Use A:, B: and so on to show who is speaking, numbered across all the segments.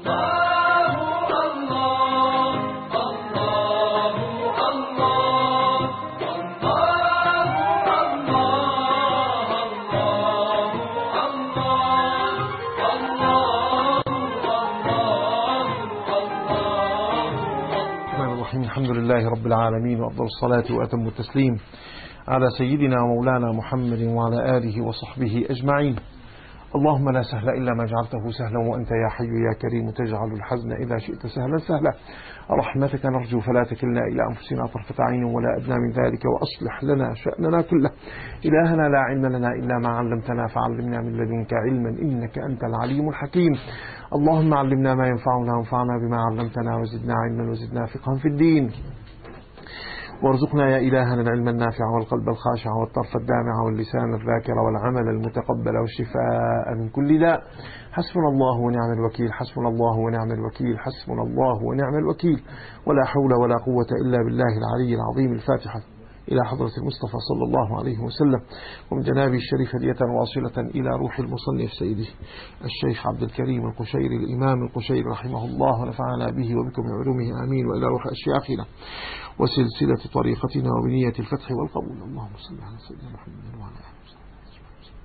A: الحمد لله رب العالمين، وأفضل الصلاة وأتم التسليم على سيدنا ومولانا محمد وعلى آله وصحبه أجمعين. اللهم لا سهل إلا ما جعلته سهلا، وأنت يا حي يا كريم تجعل الحزن إذا شئت سهلا سهلا. رحمتك نرجو فلا تكلنا إلى أنفسنا طرفة عين ولا أدنى من ذلك، وأصلح لنا شأننا كله. إلهنا لا علم لنا إلا ما علمتنا، فعلمنا من لدنك علما إنك أنت العليم الحكيم. اللهم علمنا ما ينفعنا وانفعنا بما علمتنا، وزدنا علما وزدنا فقها في الدين، وارزقنا يا إلهنا العلم النافع والقلب الخاشع والطرف الدامع واللسان الذاكر والعمل المتقبل والشفاء من كل داء. حسبنا الله ونعم الوكيل، حسبنا الله ونعم الوكيل، حسبنا الله ونعم الوكيل، ولا حول ولا قوة إلا بالله العلي العظيم. الفاتحة إلى حضرة المصطفى صلى الله عليه وسلم، ومن جنابه الشريف هدية واصلة إلى روح المصنف سيده الشيخ عبد الكريم القشيري الإمام القشيري رحمه الله، ونفعنا به وبكم بعلومه آمين. وإلى روح أشياخنا وسلسلة طريقتنا وبنية الفتح والقبول. اللهم صل على سيدنا محمد وعلى آله وصحبه وسلم.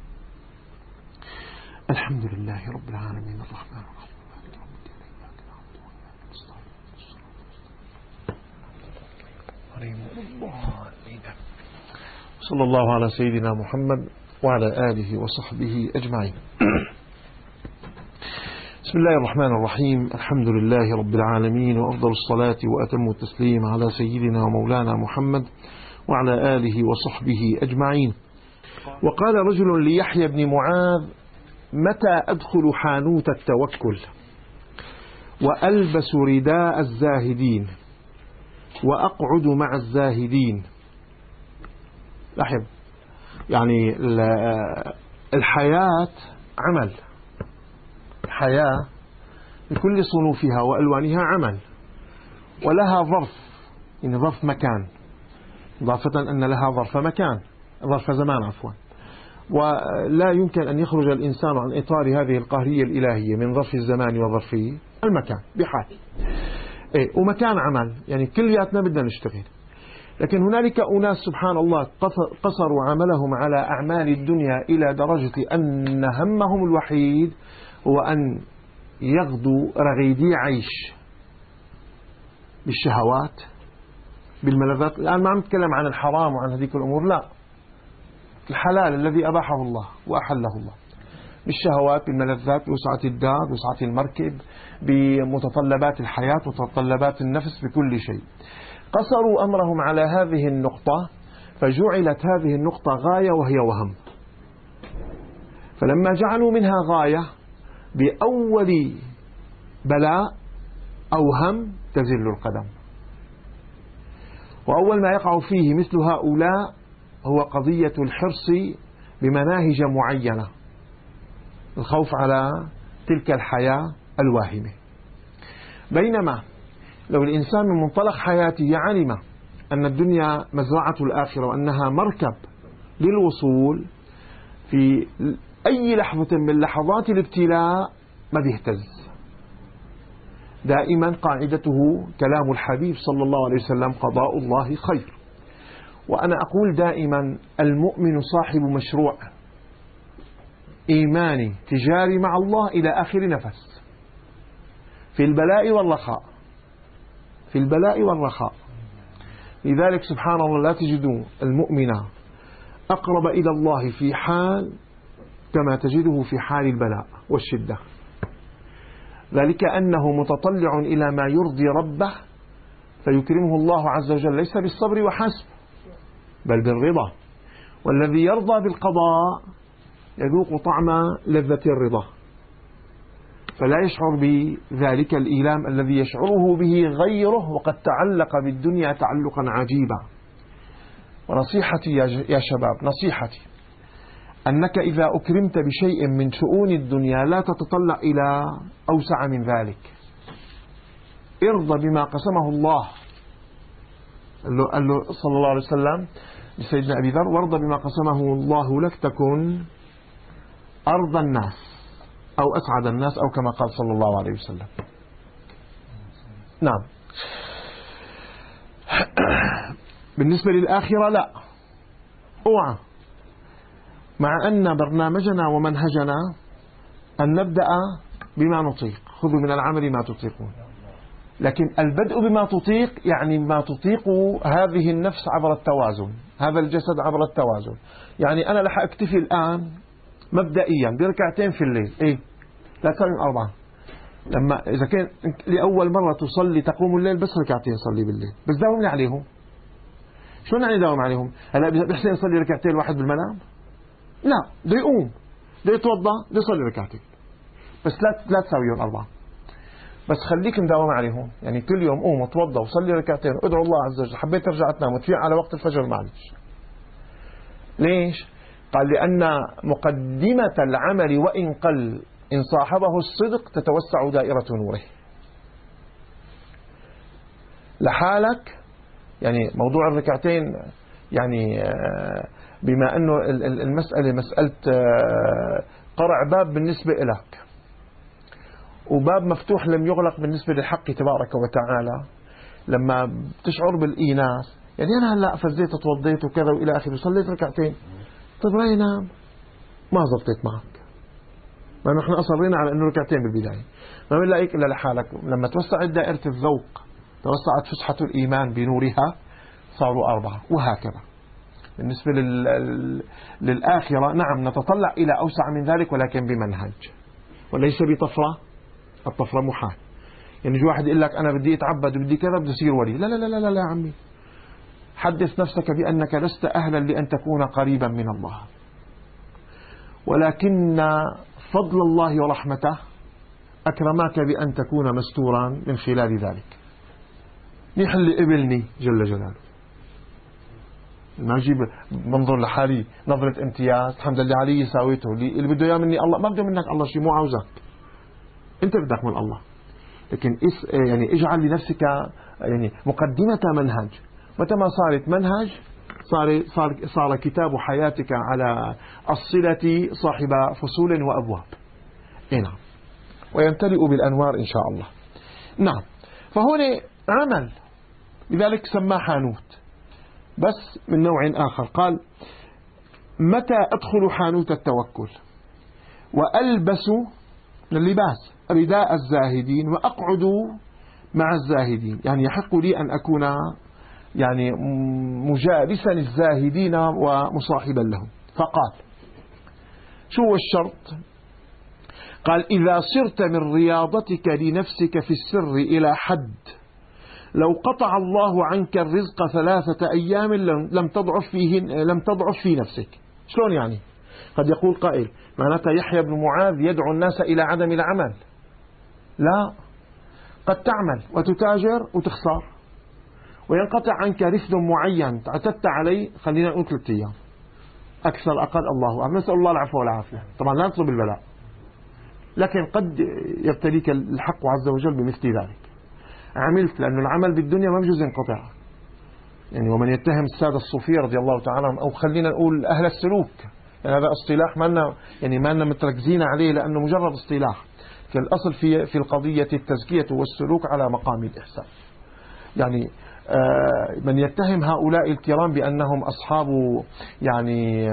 A: الحمد لله رب العالمين الرحمن الرحيم مالك يوم الدين إياك نعبد وإياك نستعين صلى الله على سيدنا محمد وعلى آله وصحبه أجمعين. بسم الله الرحمن الرحيم. الحمد لله رب العالمين، وأفضل الصلاة وأتم التسليم على سيدنا ومولانا محمد وعلى آله وصحبه أجمعين. وقال رجل ليحيى بن معاذ: متى أدخل حانوت التوكل وألبس رداء الزاهدين وأقعد مع الزاهدين؟ لاحظ، يعني الحياة عمل، الحياة بكل صنوفها وألوانها عمل، ولها ظرف، يعني ظرف مكان، إضافة أن لها ظرف مكان، ظرف زمان عفوا. ولا يمكن أن يخرج الإنسان عن إطار هذه القهرية الإلهية من ظرف الزمان وظرف المكان بحال. ومكان عمل، يعني كلياتنا بدنا نشتغل. لكن هنالك أناس سبحان الله قصروا عملهم على أعمال الدنيا إلى درجة أن همهم الوحيد هو أن يغدوا رغيدي عيش بالشهوات بالملذات. الآن ما عم نتكلم عن الحرام وعن هذيك الأمور، لا، الحلال الذي أباحه الله وأحله الله، بالشهوات بالملذات، بوسعة الدار، بوسعة المركب، بمتطلبات الحياة ومتطلبات النفس، بكل شيء. قصروا أمرهم على هذه النقطة، فجعلت هذه النقطة غاية وهي وهم. فلما جعلوا منها غاية بأول بلاء أو هم تزل القدم. وأول ما يقع فيه مثل هؤلاء هو قضية الحرص بمناهج معينة، الخوف على تلك الحياة الواهمة. بينما لو الإنسان من منطلق حياته علم أن الدنيا مزرعة الآخرة وأنها مركب للوصول، في أي لحظة من لحظات الابتلاء ما بيهتز. دائما قاعدته كلام الحبيب صلى الله عليه وسلم: قضاء الله خير. وأنا أقول دائما: المؤمن صاحب مشروع إيماني تجاري مع الله إلى آخر نفس، في البلاء والرخاء، في البلاء والرخاء. لذلك سبحان الله لا تجد المؤمن أقرب إلى الله في حال كما تجده في حال البلاء والشدة، ذلك أنه متطلع إلى ما يرضي ربه فيكرمه الله عز وجل، ليس بالصبر وحسب بل بالرضا. والذي يرضى بالقضاء يذوق طعم لذة الرضا، فلا يشعر بذلك الإيلام الذي يشعره به غيره وقد تعلق بالدنيا تعلقا عجيبا. ونصيحتي يا شباب، نصيحتي أنك إذا أكرمت بشيء من شؤون الدنيا لا تتطلع إلى أوسع من ذلك. ارضى بما قسمه الله. قال له صلى الله عليه وسلم لسيدنا أبي ذر: وارضى بما قسمه الله لك تكن أرض الناس أو أسعد الناس، أو كما قال صلى الله عليه وسلم. نعم. بالنسبة للآخرة لا، اوعى، مع أن برنامجنا ومنهجنا أن نبدأ بما نطيق، خذوا من العمل ما تطيقون. لكن البدء بما تطيق يعني ما تطيق هذه النفس عبر التوازن، هذا الجسد عبر التوازن. يعني أنا رح أكتفي الآن مبدئيا بركعتين في الليل، إيه لا تكون 4. لما إذا كان لأول مرة تصلي تقوم الليل بس ركعتين صلي بالليل، بس داوم عليهم. شو يعني داوم عليهم؟ هلا بحسن يصلي ركعتين الواحد بالمنام؟ لا، بده يقوم، بده يتوضا، بده يصلي ركعتين، بس لا تساويهم 4. بس خليك مداوم عليهم، يعني كل يوم قوم وتوضا وصلي ركعتين وادعو الله عز وجل. حبيت ترجع تنام وتفيق على وقت الفجر معلش. ليش؟ قال لأن مقدمة العمل وإن قل إن صاحبه الصدق تتوسع دائرة نوره. لحالك يعني موضوع الركعتين، يعني بما أنه المسألة مسألة قرع باب بالنسبة إلك وباب مفتوح لم يغلق بالنسبة للحق تبارك وتعالى، لما بتشعر بالإيناس، يعني أنا هلأ فزيت وتوضيت وكذا وإلى آخره وصليت ركعتين، طيب راي نام ما زبطت معك، ما نحن أصرينا على أنه ركعتين بالبداية، ما بنلاقيك إلا لحالك. لما توسعت دائرة الذوق، توسعت فسحة الإيمان بنورها، صاروا 4، وهكذا. بالنسبة للآخرة نعم نتطلع إلى أوسع من ذلك، ولكن بمنهج وليس بطفرة. الطفرة محال. يعني يجي واحد يقول لك أنا بدي أتعبد وبدي كذا بدي أصير ولي، لا لا لا لا لا يا عمي، حدث نفسك بأنك لست أهلا لأن تكون قريبا من الله، ولكن فضل الله ورحمته أكرماك بأن تكون مستورا من خلال ذلك. نيح اللي قبلني جل جلاله، ما أجيب منظر لحالي نظرة امتياز الحمد لله علي ساويته، اللي بده إياه مني الله، ما بده منك الله شيء، مو عاوزك أنت، بدك من الله. لكن يعني اجعل لنفسك يعني مقدمة منهج. متى ما صارت منهج صار كتاب حياتك على الصلة صاحب فصول وأبواب. نعم، ويمتلئ بالأنوار إن شاء الله. نعم، فهنا عمل، لذلك سماه حانوت، بس من نوع آخر. قال متى أدخل حانوت التوكل وألبس اللباس رداء الزاهدين وأقعد مع الزاهدين، يعني يحق لي أن أكون يعني مجالسا الزاهدين ومصاحبا لهم. فقال شو هو الشرط؟ قال إذا صرت من رياضتك لنفسك في السر إلى حد لو قطع الله عنك الرزق 3 أيام لم تضعف في نفسك. شلون يعني؟ قد يقول قائل معناتها يحيى بن معاذ يدعو الناس إلى عدم العمل. لا، قد تعمل وتتاجر وتخسر وينقطع عنك رفد معين اعتدت عليه، خلينا نقول 3 أيام أكثر أقل، الله أعلم، نسأل الله العفو والعافية. طبعا لا نطلب البلاء، لكن قد يبتليك الحق عز وجل بمثل ذلك. عملت، لأن العمل بالدنيا ما بجوز ينقطع. يعني ومن يتهم السادة الصوفية رضي الله تعالى عنهم، أو خلينا نقول أهل السلوك، يعني هذا اصطلاح ما لنا متركزين عليه لأنه مجرد اصطلاح. الأصل في القضية التزكية والسلوك على مقام الإحسان. يعني من يتهم هؤلاء الكرام بأنهم أصحاب يعني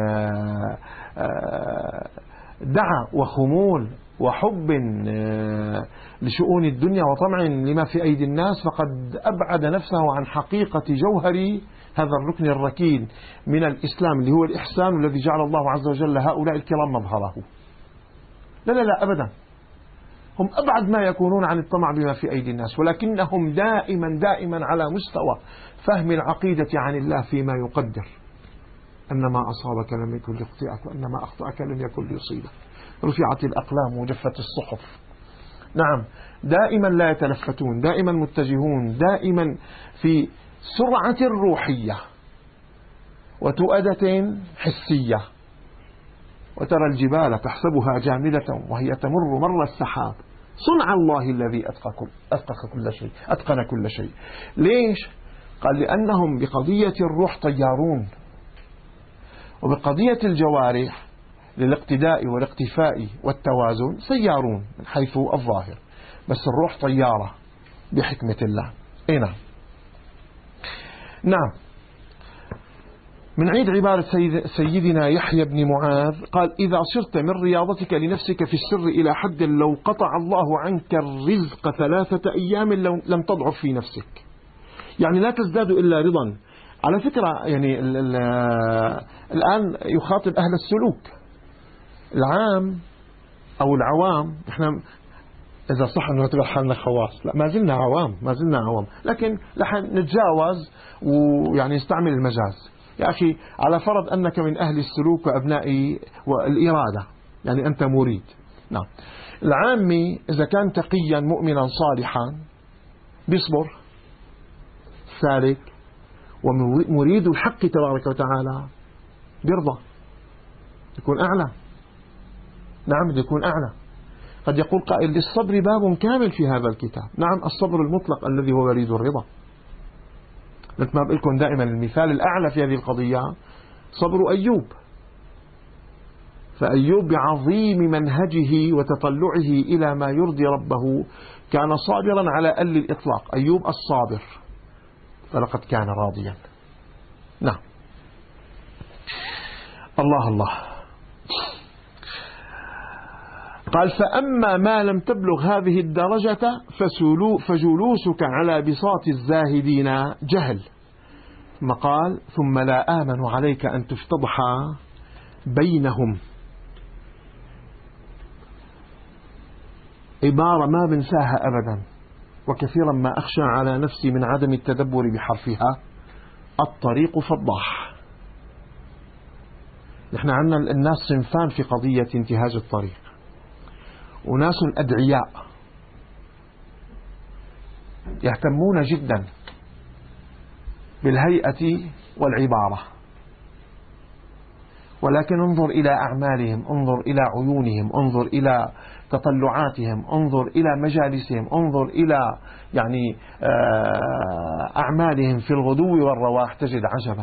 A: دعا وخمول وحب لشؤون الدنيا وطمع لما في أيدي الناس، فقد أبعد نفسه عن حقيقة جوهر هذا الركن الركين من الإسلام اللي هو الإحسان الذي جعل الله عز وجل هؤلاء الكرام مظهره. لا لا لا أبدا، هم أبعد ما يكونون عن الطمع بما في أيدي الناس، ولكنهم دائما على مستوى فهم العقيدة عن الله فيما يقدر أن ما أصابك لم يكن ليخطئك وأن ما أخطأك لم يكن ليصيبك، رفعت الأقلام وجفت الصحف. نعم، دائما لا يتلفتون، دائما متجهون، دائما في سرعة روحية وتؤدة حسية. وترى الجبال تحسبها جامدة وهي تمر مر السحاب صنع الله الذي أتقن كل شيء. ليش؟ قال لأنهم بقضية الروح طيارون، وبقضية الجوارح للاقتداء والاقتفاء والتوازن سيارون من حيث الظاهر، بس الروح طيارة بحكمة الله. أي نعم. نعم. من عيد عبارة سيدنا يحيى بن معاذ قال: إذا صرت من رياضتك لنفسك في السر إلى حد لو قطع الله عنك الرزق 3 أيام لم تضعف في نفسك، يعني لا تزداد إلا رضا. على فكرة يعني الآن يخاطب أهل السلوك العام أو العوام. إحنا إذا صح أنه نعتبر حالنا خواص، لا، ما زلنا عوام، لكن رح نتجاوز ويعني نستعمل المجاز. يا أخي على فرض أنك من أهل السلوك وأبناء والإرادة، يعني أنت مريد. نعم. العامي إذا كان تقيا مؤمنا صالحا بيصبر سالك ومريد الحق تبارك وتعالى بيرضى، يكون أعلى. نعم، يكون أعلى. قد يقول قائل: للصبر باب كامل في هذا الكتاب. نعم، الصبر المطلق الذي هو يريد الرضا. مثل ما بقول لكم دائما المثال الأعلى في هذه القضية صبر أيوب. فأيوب بعظيم منهجه وتطلعه إلى ما يرضي ربه كان صابرا على أقل الإطلاق. أيوب الصابر فلقد كان راضيا. نعم. الله. قال: فأما ما لم تبلغ هذه الدرجة فجلوسك على بساط الزاهدين جهل. ثم قال: ثم لا آمن عليك أن تفتضح بينهم. عبارة ما بنساها أبدا، وكثيرا ما أخشى على نفسي من عدم التدبر بحرفها. الطريق فضاح. نحن عندنا الناس صنفان في قضية انتهاج الطريق: وناس أدعياء يهتمون جدا بالهيئة والعبارة، ولكن انظر إلى أعمالهم، انظر إلى عيونهم، انظر إلى تطلعاتهم، انظر إلى مجالسهم، انظر إلى يعني أعمالهم في الغدو والرواح، تجد عجبا.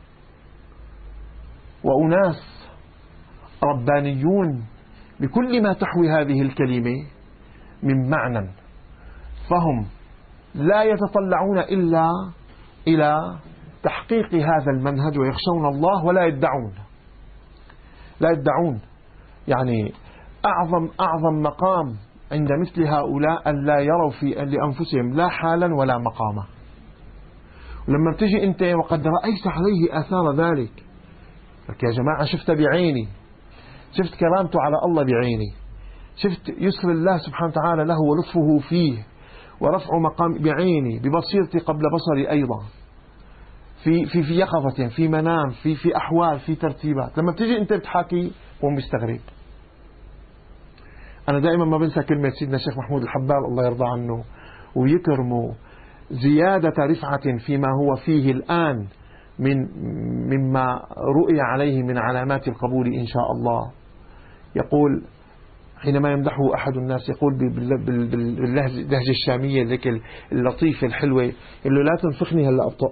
A: وأناس ربانيون بكل ما تحوي هذه الكلمة من معنى، فهم لا يتطلعون إلا إلى تحقيق هذا المنهج ويخشون الله ولا يدعون. يعني أعظم مقام عند مثل هؤلاء أن لا يروا في لأنفسهم لا حالا ولا مقاما. ولما بتجي أنت وقد رأيت عليه آثار ذلك، لك يا جماعة شفت بعيني، شفت كرامته على الله بعيني، شفت يسر الله سبحانه وتعالى له ولطفه فيه ورفع مقام بعيني، ببصيرتي قبل بصري أيضا، في يقظة، في منام، في أحوال، في ترتيبات. لما بتيجي أنت بتحاكي قوم بيستغرب. أنا دائما ما بنسى كلمة سيدنا الشيخ محمود الحبال الله يرضى عنه ويكرمه: زيادة رفعة فيما هو فيه الآن مما رؤي عليه من علامات القبول إن شاء الله. يقول حينما يمدحه أحد الناس يقول باللهجة الشامية ذيك اللطيفة الحلوة، يقول له: لا تنفخني هلا أبطأ،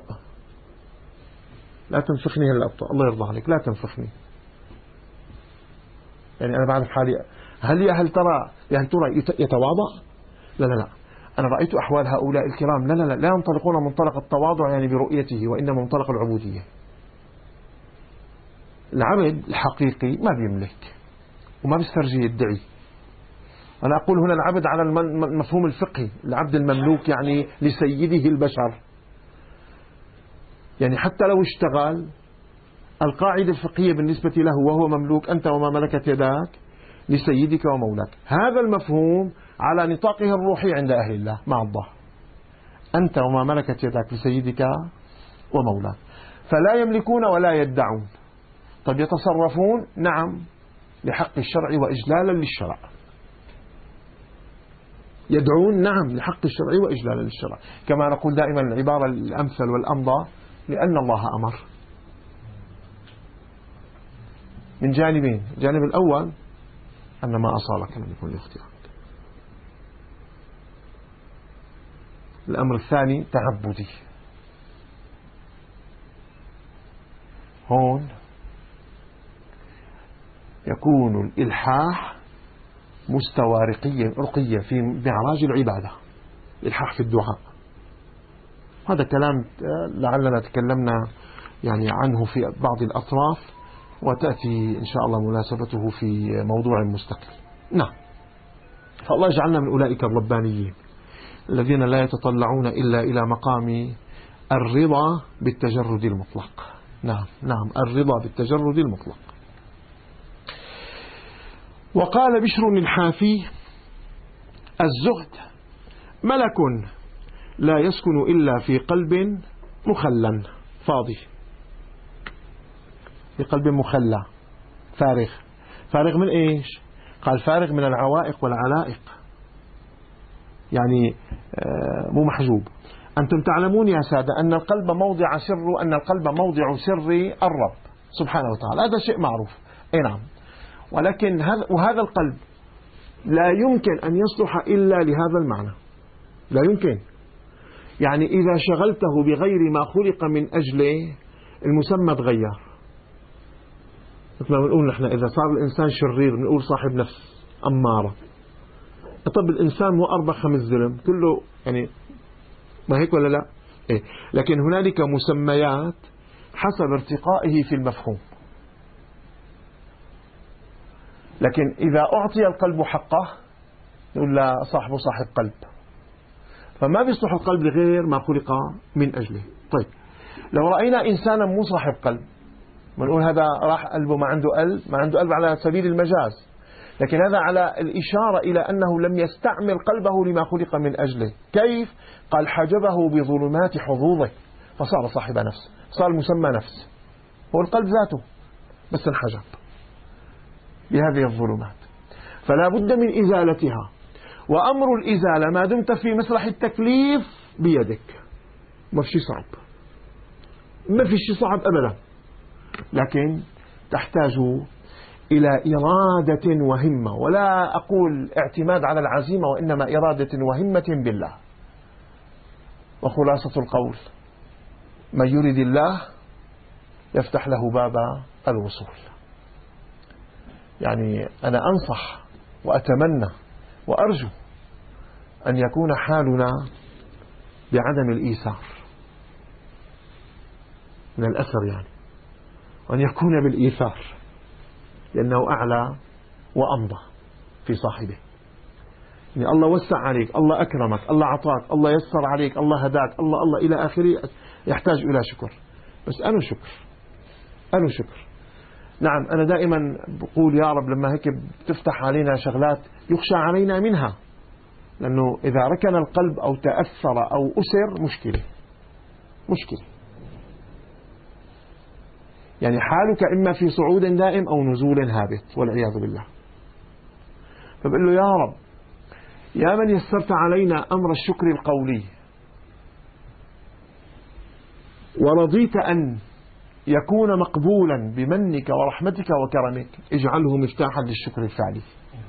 A: لا تنفخني هلا أبطأ، الله يرضى عليك لا تنفخني. يعني أنا بعرف حالي، هل ترى يتواضع؟ لا، أنا رأيت أحوال هؤلاء الكرام لا ينطلقون منطلق التواضع يعني برؤيته، وإنما منطلق العبودية. العبد الحقيقي ما بيملك وما بيسترجي يدعي. أنا أقول هنا العبد على المفهوم الفقهي، العبد المملوك يعني لسيده البشر. يعني حتى لو اشتغل، القاعدة الفقهية بالنسبة له وهو مملوك: أنت وما ملكت يداك لسيدك ومولاك. هذا المفهوم على نطاقه الروحي عند أهل الله مع الله: أنت وما ملكت يداك لسيدك ومولاك. فلا يملكون ولا يدعون. طب يتصرفون؟ نعم، لحق الشرع وإجلالا للشرع. يدعون؟ نعم، لحق الشرع وإجلالا للشرع. كما نقول دائما العبارة الأمثل والأمضى: لأن الله أمر. من جانبين: الجانب الأول أن ما أصابك لم يكن لاختيارك. الأمر الثاني تعبدي. هون يكون الإلحاح مستوى رقية في معراج العبادة، الإلحاح في الدعاء. هذا كلام لعلنا تكلمنا يعني عنه في بعض الأطراف، وتأتي إن شاء الله مناسبته في موضوع مستقل. نعم. فالله يجعلنا من أولئك الربانيين الذين لا يتطلعون إلا إلى مقام الرضا بالتجرد المطلق. نعم نعم، الرضا بالتجرد المطلق. وقال بشر الحافي: الزهد ملك لا يسكن إلا في قلب مخلى فاضي، في قلب مخلى فارغ. فارغ من إيش؟ قال فارغ من العوائق والعلائق، يعني مو محجوب. أنتم تعلمون يا سادة أن القلب موضع سر، أن القلب موضع سر الرب سبحانه وتعالى، هذا شيء معروف. أي نعم. ولكن وهذا القلب لا يمكن أن يصلح إلا لهذا المعنى، لا يمكن. يعني إذا شغلته بغير ما خلق من أجله المسمى تغير. مثل ما بنقول نحن إذا صار الإنسان شرير بنقول صاحب نفس أمارة. طب الإنسان مو 4-5 ظلم كله، يعني ما هيك ولا لا؟ إيه. لكن هنالك مسميات حسب ارتقائه في المفهوم. لكن إذا أعطي القلب حقه نقول لا صاحبه صاحب قلب، فما بيصلح القلب لغير ما خلق من أجله. طيب لو رأينا إنسانا مو صاحب قلب بنقول هذا راح قلبه، ما عنده قلب على سبيل المجاز، لكن هذا على الإشارة إلى أنه لم يستعمل قلبه لما خلق من أجله. كيف؟ قال حجبه بظلمات حظوظه فصار صاحب نفس، صار مسمى نفس، هو القلب ذاته بس انحجب بهذه الظلمات، فلا بد من إزالتها. وأمر الإزالة ما دمت في مسرح التكليف بيدك، ما في شيء صعب، ما في شيء صعب أبدا، لكن تحتاج إلى إرادة وهمة، ولا أقول اعتماد على العزيمة، وإنما إرادة وهمة بالله. وخلاصة القول: من يريد الله يفتح له باب الوصول. يعني أنا أنصح وأتمنى وأرجو أن يكون حالنا بعدم الإيثار من الأثر، يعني وأن يكون بالإيثار، لأنه أعلى وأمضى في صاحبه. يعني الله وسع عليك، الله أكرمك، الله عطاك، الله يسر عليك، الله هداك، الله إلى آخره، يحتاج إلى شكر. بس أنا شكر. نعم أنا دائما بقول يا رب لما هيك بتفتح علينا شغلات يخشى علينا منها، لأنه إذا ركن القلب أو تأثر أو أسر مشكلة. يعني حالك إما في صعود دائم أو نزول هابط والعياذ بالله. فبقول له يا رب يا من يسرت علينا أمر الشكر القولي ورضيت أن يكون مقبولا بمنك ورحمتك وكرمك، اجعله مفتاحا للشكر الفعلي.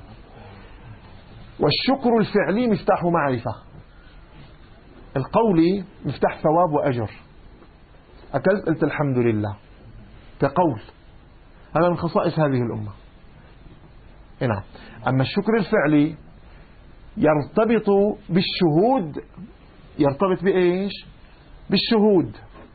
A: والشكر الفعلي مفتاح معرفة، القولي مفتاح ثواب وأجر. أكلت قلت الحمد لله كقول، هذا من خصائص هذه الأمة. نعم. أما الشكر الفعلي يرتبط بالشهود، يرتبط بإيش؟ بالشهود.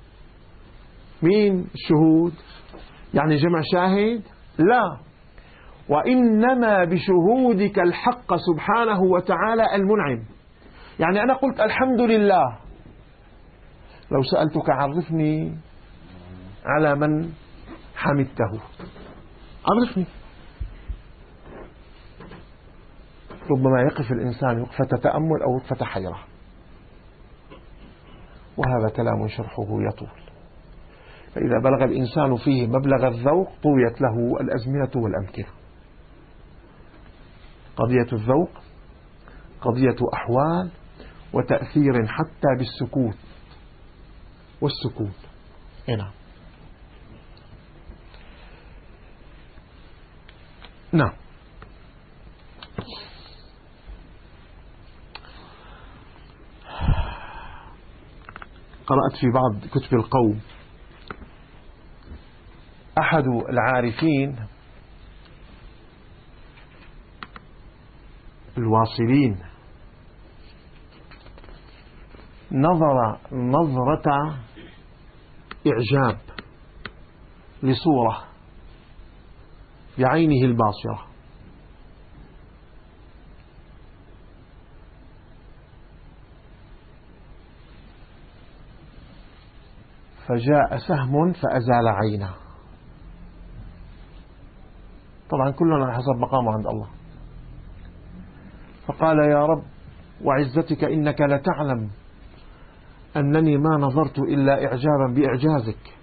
A: مين الشهود؟ يعني جمع شاهد؟ لا، وإنما بشهودك الحق سبحانه وتعالى المنعم. يعني أنا قلت الحمد لله، لو سألتك عرفني على من حمدته، عرفني. ربما يقف الإنسان وقفة تأمل أو وقفة حيرة، وهذا كلام شرحه يطول. فإذا بلغ الإنسان فيه مبلغ الذوق طويت له الأزمنة والأمكنة. قضية الذوق قضية أحوال وتأثير حتى بالسكوت والسكون. نعم. نعم. قرأت في بعض كتب القوم أحد العارفين الواصلين نظر نظرة إعجاب لصورة بعينه الباصرة، فجاء سهم فأزال عينه. طبعا كلنا على حسب مقامه عند الله. فقال يا رب وعزتك إنك لتعلم أنني ما نظرت إلا إعجابا بإعجازك.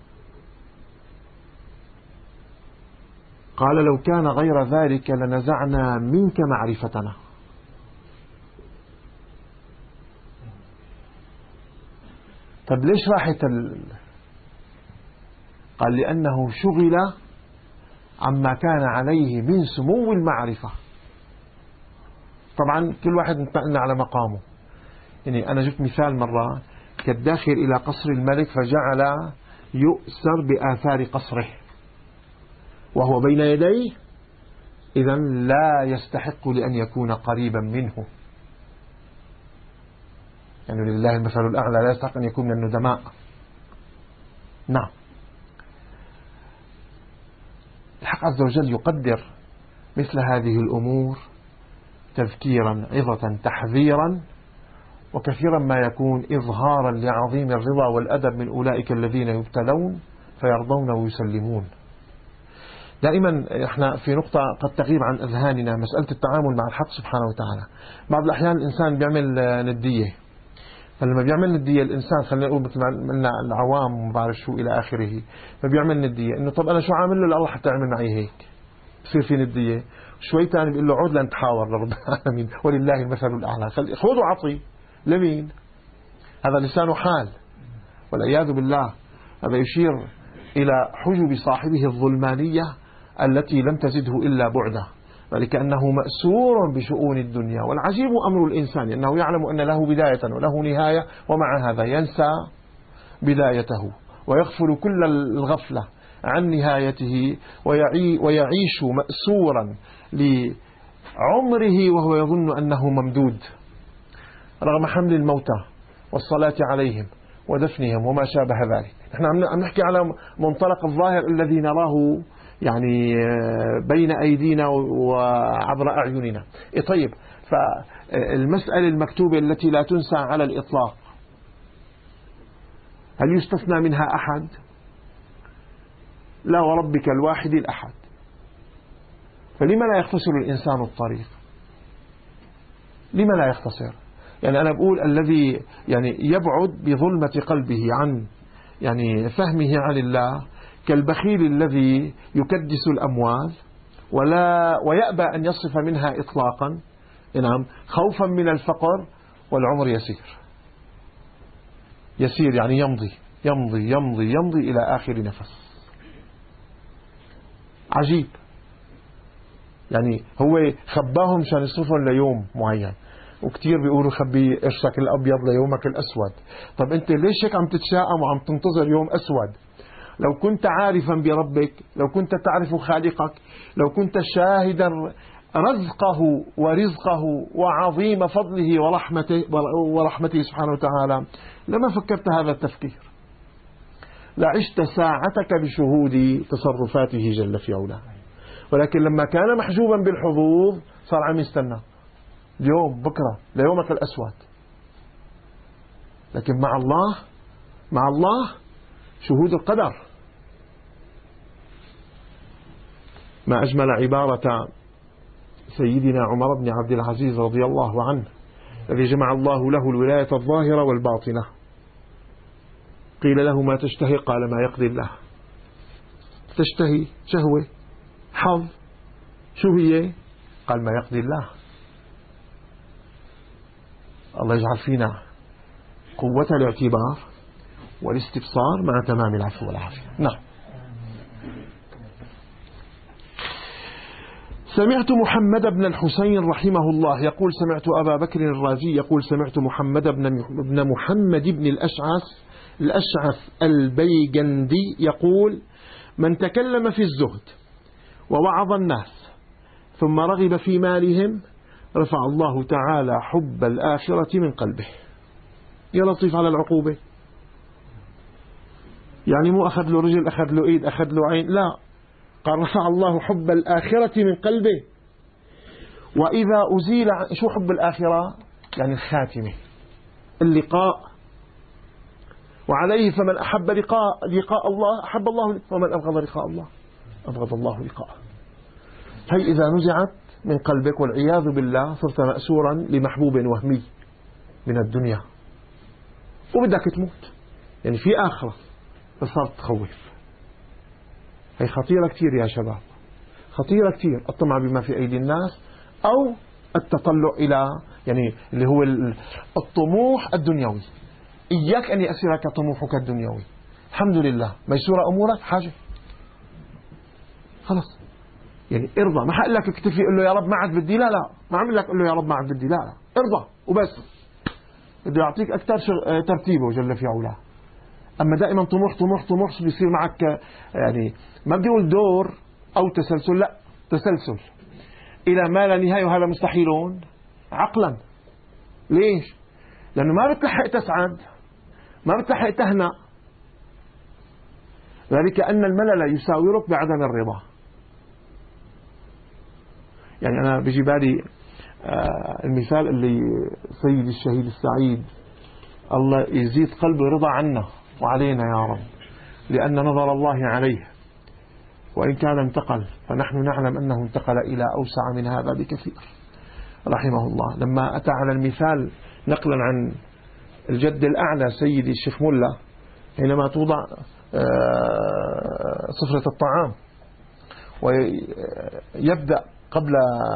A: قال لو كان غير ذلك لنزعنا منك معرفتنا. طب ليش راحت قال لأنه شغل عما كان عليه من سمو المعرفة. طبعا كل واحد انتقلنا على مقامه. يعني أنا جبت مثال مرة كالداخل إلى قصر الملك فجعل يؤسر بآثار قصره وهو بين يديه، إذن لا يستحق لأن يكون قريبا منه. يعني لله المثل الأعلى، لا يستحق أن يكون من الندماء. نعم، الحق عز وجل يقدر مثل هذه الأمور تذكيرا، عظة، تحذيرا، وكثيرا ما يكون إظهارا لعظيم الرضا والأدب من أولئك الذين يبتلون فيرضون ويسلمون. دائما احنا في نقطة قد تغيب عن أذهاننا، مسألة التعامل مع الحق سبحانه وتعالى. بعض الأحيان الإنسان بيعمل ندية، فلما بيعمل ندية الإنسان، خلينا نقول مثل ما العوام وما بعرف شو إلى آخره، فبيعمل ندية إنه طب أنا شو عامل له لله حتى يعمل معي هيك، بصير في ندية. شوي تاني بيقول له عود لنتحاور لرب العالمين ولله المثل الأعلى، خذ وعطي لمين؟ هذا لسان حال والعياذ بالله. هذا يشير إلى حجب صاحبه الظلمانية التي لم تزده إلا بعدا، ذلك أنه مأسور بشؤون الدنيا. والعجيب أمر الإنسان أنه يعلم أن له بداية وله نهاية، ومع هذا ينسى بدايته ويغفل كل الغفلة عن نهايته ويعيش مأسورا لعمره وهو يظن أنه ممدود، رغم حمل الموتى والصلاة عليهم ودفنهم وما شابه ذلك. نحن عم نحكي على منطلق الظاهر الذي نراه يعني بين أيدينا وعبر أعيننا. طيب، فالمسألة المكتوبة التي لا تنسى على الإطلاق، هل يستثنى منها أحد؟ لا وربك الواحد الأحد. فلما لا يختصر الإنسان الطريق؟ لما لا يختصر؟ يعني أنا بقول الذي يعني يبعد بظلمة قلبه عن يعني فهمه عن الله كالبخيل الذي يكدس الأموال ويأبى أن يصرف منها إطلاقا، نعم، خوفا من الفقر، والعمر يسير يعني يمضي يمضي يمضي يمضي إلى آخر نفس. عجيب، يعني هو خباهم مشان يصرفهم ليوم معين، وكتير بيقولوا خبي قرشك الأبيض ليومك الأسود. طب أنت ليش هيك عم تتشائم وعم تنتظر يوم أسود؟ لو كنت عارفا بربك، لو كنت تعرف خالقك، لو كنت شاهدا رزقه ورزقه وعظيم فضله ورحمته سبحانه وتعالى، لما فكرت هذا التفكير، لعشت ساعتك بشهود تصرفاته جل في علاه. ولكن لما كان محجوبا بالحظوظ صار عم يستنى اليوم بكرة ليومك الأسود. لكن مع الله شهود القدر. ما أجمل عبارة سيدنا عمر بن عبد العزيز رضي الله عنه الذي جمع الله له الولاية الظاهرة والباطنة. قيل له ما تشتهي؟ قال ما يقضي الله. تشتهي شهوة حظ، شو هي؟ قال ما يقضي الله. الله يجعل فينا قوة الاعتبار والاستبصار مع تمام العفو والعافية. نعم. سمعت محمد بن الحسين رحمه الله يقول سمعت أبا بكر الرازي يقول سمعت محمد بن محمد بن الأشعث البيجندي يقول من تكلم في الزهد ووعظ الناس ثم رغب في مالهم رفع الله تعالى حب الآخرة من قلبه. يا لطيف على العقوبة، يعني مو أخذ له رجل، أخذ له إيد، أخذ له عين، لا، قال رفع الله حب الآخرة من قلبه. وإذا أزيل شو حب الآخرة؟ يعني الخاتمة، اللقاء. وعليه فمن أحب لقاء الله أحب الله، ومن أبغض لقاء الله أبغض الله لقاءه. هي إذا نزعت من قلبك والعياذ بالله صرت مأسورا لمحبوب وهمي من الدنيا وبدك تموت، يعني في آخرة، فصارت تخوف. هي خطيرة كتير يا شباب، خطيرة كتير، الطمع بما في أيدي الناس أو التطلع إلى يعني اللي هو الطموح الدنيوي. إياك أن يأسرك طموحك الدنيوي. الحمد لله ميسورة أمورك، حاجة خلص، يعني ارضى. ما حقول لك اكتفي قل له يا رب ما عاد بدي، لا ما عم لك قل له يا رب ما عاد بدي، لا ارضى وبس. بده يعطيك أكثر ترتيبه جل في علاه. أما دائما طموح طموح طموح بيصير معك يعني ما بدي أقول دور أو تسلسل، لا تسلسل إلى ما لا نهاية، وهذا مستحيلون عقلا. ليش؟ لأنه ما بتلحق تسعد، ما بتلحق تهنأ، ذلك أن الملل يساورك بعدم الرضا. يعني أنا بيجي بالي المثال اللي سيد الشهيد السعيد الله يزيد قلبه رضا عنا وعلينا يا رب، لأن نظر الله عليه وإن كان انتقل فنحن نعلم أنه انتقل إلى أوسع من هذا بكثير رحمه الله. لما أتى على المثال نقلا عن الجد الأعلى سيدي الشيخ ملا، حينما توضع سفرة الطعام ويبدأ قبل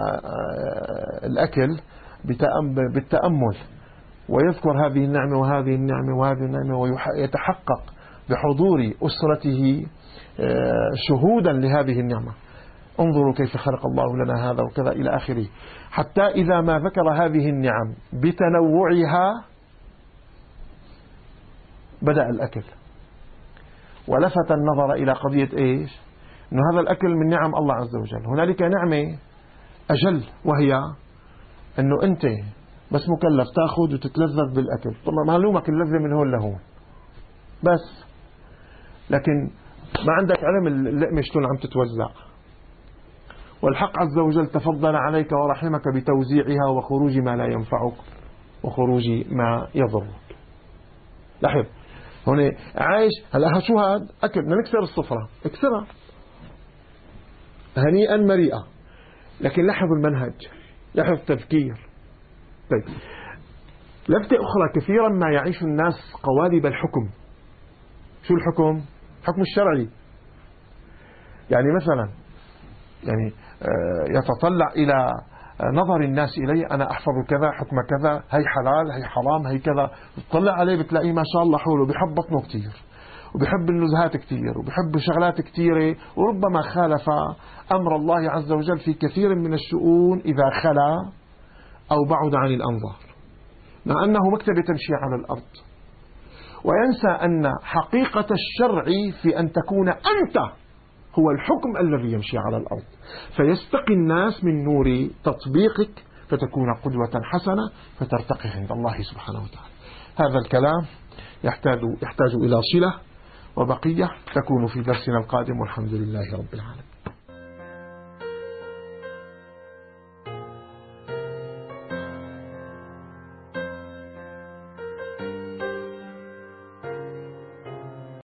A: الأكل بالتأمل ويذكر هذه النعمة وهذه النعمة وهذه النعمة، ويتحقق بحضور أسرته شهودا لهذه النعمة. انظروا كيف خلق الله لنا هذا وكذا إلى آخره، حتى إذا ما ذكر هذه النعم بتنوعها بدأ الأكل، ولفت النظر إلى قضية إيش؟ أن هذا الأكل من نعم الله عز وجل. هنالك نعمة أجل، وهي أنه أنت بس مكلف تأخذ وتتلذذ بالأكل. طبعا معلومك اللذة من هون لهون بس، لكن ما عندك علم اللقمة شلون عم تتوزع. والحق عز وجل تفضل عليك ورحمك بتوزيعها وخروج ما لا ينفعك وخروج ما يضرك. لاحظ هنا عايش هلا شو هاد أكل، بدنا نكسر الصفرة، اكسرها هنيئا مريئا، لكن لاحظوا المنهج، لاحظوا التفكير. طيب لفتة أخرى، كثيرا ما يعيش الناس قوالب الحكم. شو الحكم؟ الحكم الشرعي. يعني مثلا يعني يتطلع إلى نظر الناس إلي، أنا أحفظ كذا حكم كذا، هي حلال هي حرام هي كذا، تطلع عليه بتلاقيه ما شاء الله حوله بيحب بطنه كتير وبيحب النزهات كتير وبيحب شغلات كتيرة، وربما خالف أمر الله عز وجل في كثير من الشؤون إذا خلا أو بعد عن الأنظار، مع أنه مكتبة تمشي على الأرض، وينسى أن حقيقة الشرع في أن تكون أنت هو الحكم الذي يمشي على الأرض، فيستقي الناس من نور تطبيقك فتكون قدوة حسنة فترتقي عند الله سبحانه وتعالى. هذا الكلام يحتاج إلى صلة وبقية تكون في درسنا القادم، والحمد لله رب العالمين.